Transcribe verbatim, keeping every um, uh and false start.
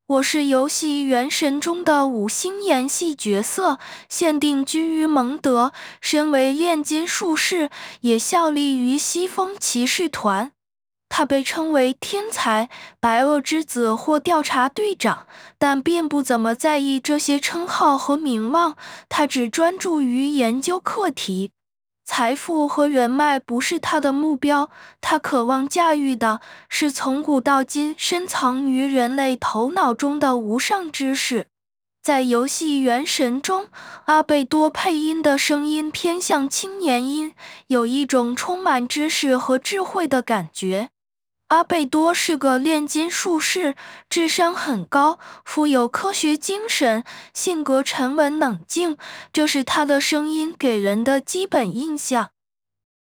我是游戏《原神》中的五星演戏角色，现定居于蒙德，身为炼金术士，也效力于西风骑士团。他被称为天才、白垩之子或调查队长，但并不怎么在意这些称号和名望，他只专注于研究课题。财富和人脉不是他的目标，他渴望驾驭的是从古到今深藏于人类头脑中的无上知识。在游戏《原神》中，阿贝多配音的声音偏向青年音，有一种充满知识和智慧的感觉。阿贝多是个炼金术士，智商很高，富有科学精神，性格沉稳冷静，这是他的声音给人的基本印象。